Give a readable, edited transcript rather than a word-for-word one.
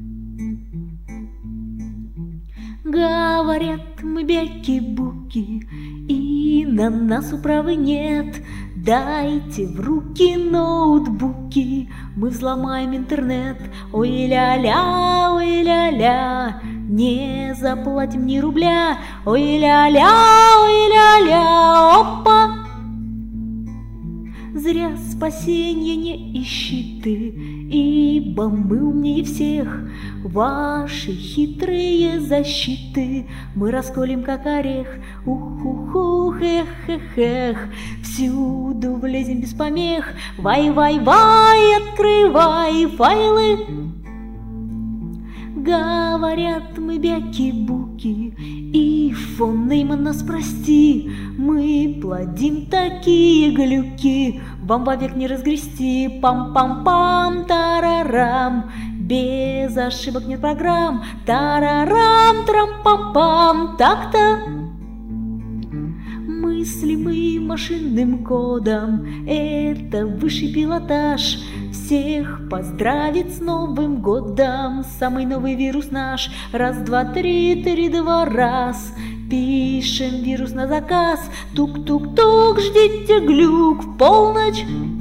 Говорят, мы бяки-буки, и на нас управы нет. Дайте в руки ноутбуки, мы взломаем интернет. Ой-ля-ля, ой-ля-ля, не заплатим ни рубля. Ой-ля-ля, опа! Зря спасенья не ищи ты, ибо мы умнее всех. Ваши хитрые защиты мы расколем, как орех. Ух-ух-ух, эх-эх-эх, всюду влезем без помех. Вай-вай-вай, открывай файлы. Говорят, мы бяки-буки, и фон Нейман нас прости. Мы плодим такие глюки, вам вовек не разгрести. Пам-пам-пам, тарарам, без ошибок нет программ. Тарарам, трам-пам-пам, так-то. Мыслимый машинным кодом, это высший пилотаж. Всех поздравит с Новым годом самый новый вирус наш. Раз, два, три, 3-2 раз. Пишем вирус на заказ. Тук-тук-тук, ждите глюк в полночь.